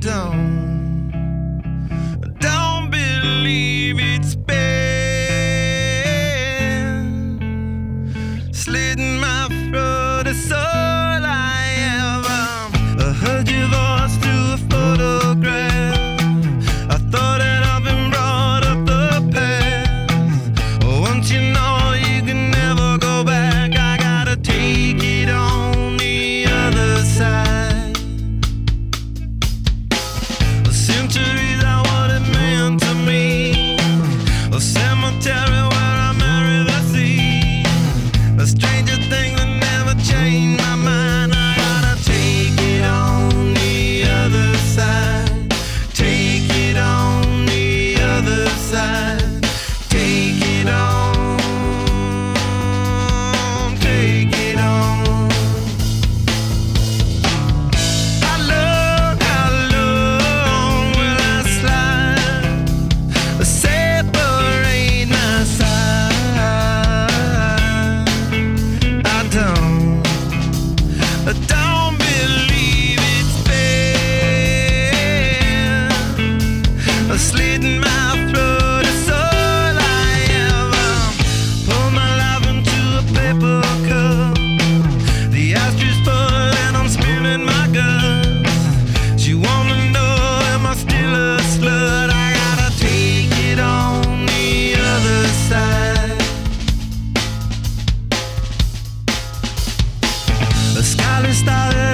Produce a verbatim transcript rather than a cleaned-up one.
don't, don't believe it's been slitting my throat. It's all I ever heard your voice through a photograph. I thought that I've been brought up the past. Once you know you can never go back, I gotta take it on the other side. Centuries are what it meant to me. A cemetery where I marry the sea. A stranger thing that never changed my mind. I gotta take it on the other side. Take it on the other side. Take it on. Take it on. How long, how long will I slide? Separate my side. I don't, I don't believe it's been slitting my throat. It's all I ever pour my life into a paper cup. The ashtray full and I'm spilling my guts. She wanna know, am I still a slut? I gotta take it on the other side. The sky is started